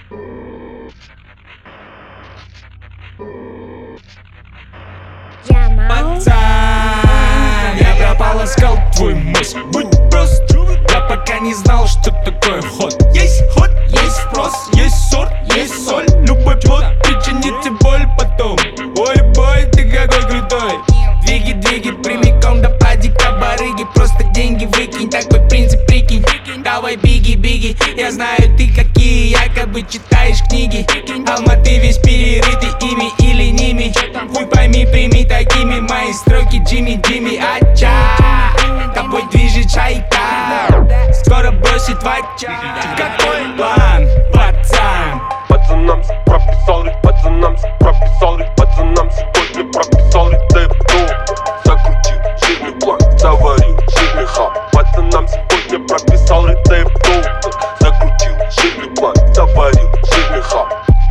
Пацан, я пропал, искал твой мозг. Будь прост, я пока не знал, что такое ход. Есть спрос, есть сорт, есть соль. Любой плод причинит тебе боль потом. Ой, бой, ты какой крутой. Двиги, прямиком до падика барыги. Просто деньги выкинь, такой принцип прикинь. Давай биги, я знаю ты какие. Якобы читаешь книги, Алматы весь перерытый ими или ними. Хуй пойми, прими такими мои строки. Джимми, ача, тобой движет шайка. Скоро бросит вача. Какой план, пацан? Пацанам прописал рит, пацанам прописал рит, пацанам сегодня прописал рецепту. Закрутил жирный план, заварил жирный хап. Пацанам сегодня прописал рецепту. Закрутил жирный план, заварил жирный хап.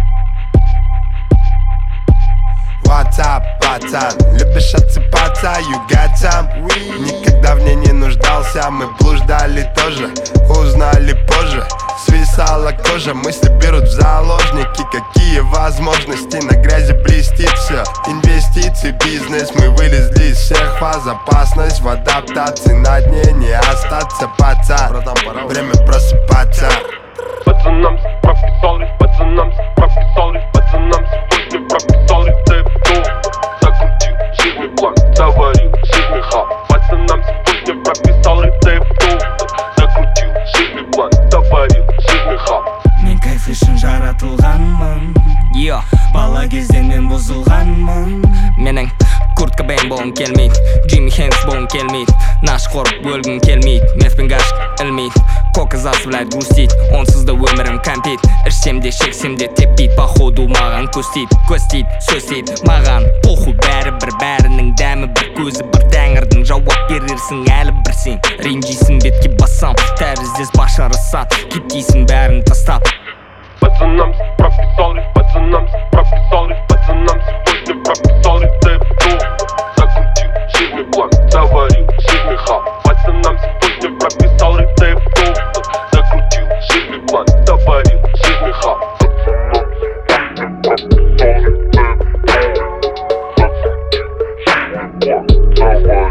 What's up, пацан? Любишь отсыпаться, you got some? Никогда в ней не нуждался, мы блуждали тоже. Узнали позже, свисала кожа. Мысли берут в заложники, какие возможности. На грязи блестит все, инвестиции, бизнес. Мы вылезли из всех фаз, опасность в адаптации. На дне не остаться, пацан, время просыпаться. Пацанам прописал рит, пацанам прописал рит, пацанам сегодня прописал рецепту. Закрутил жирный план, заварил жирный хап. Пацанам сегодня прописал рецепту. Закрутил жирный план, заварил жирный хап. Мен кайф үшін жаратылғанмын. Бала кезден мен бұзылғанмын. Менің Курт Кобейн болғым келмейді, Джимми Хендрикс болғым келмейді. Нашқор өлгім келмейді, мефпен ғашық ілмейді. Кока заставляет грустить, онсыз да өмірім кәмпит. Ішсем де шексем де теппейді, походу маған көз тиді, сөз тиді. Маған похуй бәрібір, бәрінің дәмі бір, көзі бір. Тәңірдің жауап берерсің әлі бір сен. Ренжисің бетке бассам, тәріздес башарыса, кеткейсің бәрін тастап. Пацанам прописал рит, пацанам прописал рит, пацанам сегодня прописал рецепту. Закрутил жирный план, заварил жирный хап. Пацанам сегодня прописал рецепту. Закрутил жирный план, заварил жирный хап. Пацанам прописал рецепту. Закрутил жирный план, заварил